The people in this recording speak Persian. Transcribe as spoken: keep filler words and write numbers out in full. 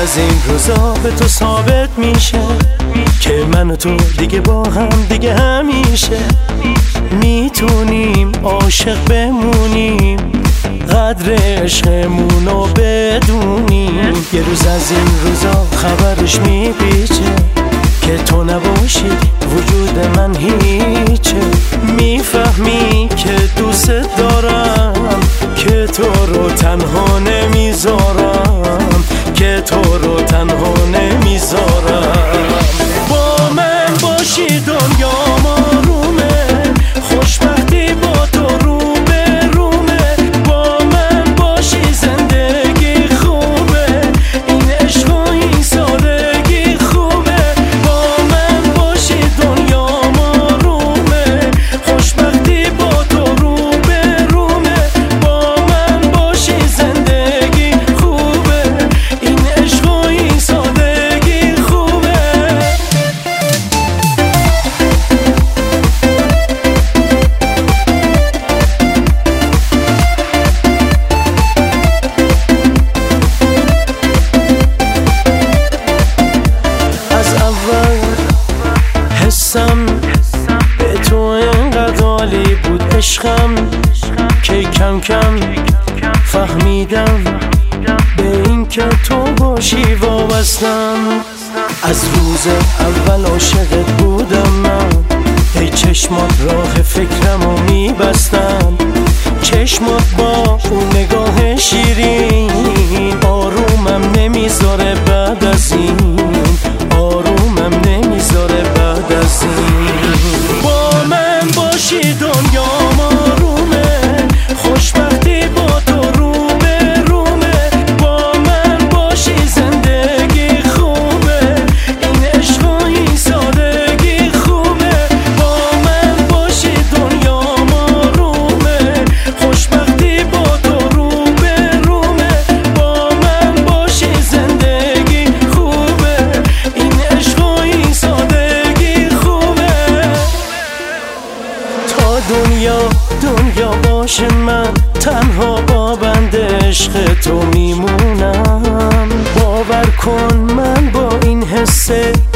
از این روزا به تو ثابت میشه که من و تو دیگه با هم دیگه همیشه میتونیم عاشق بمونیم، قدر عشقمونو بدونیم. یه روز از این روزا خبرش میپیچه که تو نباشی وجود من هیچه. میفهمی که دوست دارم، که تو رو تنها نمیذارم، که تو رو تنها نمیذارم. با من باشی دنیا آرومه، خوشبختی با تو رو به رومه. با من باشی زندگی خوبه، این عشق و این سادگی خوبه. با من باشی دنیا آرومه، خوشبختی با تو رو به رومه. با من باشی زندگی خوبه، این عشق و این سادگی خوبه. از اول حسم به تو اینقدر عالی بود عشقم که کم کم فهمیدم به این که تو باشی وابستم. از روز اول عاشقت بودم من، ای چشمات راه فکرمو میبستن. چشمات با اون نگاه شیرین آرومم نمیذاره بعد از این، آرومم نمیذاره بعد از این. با من باشی دنیا آرومه، خوشبختی با تو رو به رومه. با من باشی زندگی خوبه، این عشق و این سادگی خوبه. با من باشی دنیا آرومه، خوشبختی با تو رو به رومه. با من باشی زندگی خوبه، این عشق و این سادگی خوبه. تا دنیا دنیا باشه من تنها با بند عشق تو میمونم. باور کن من با این حسه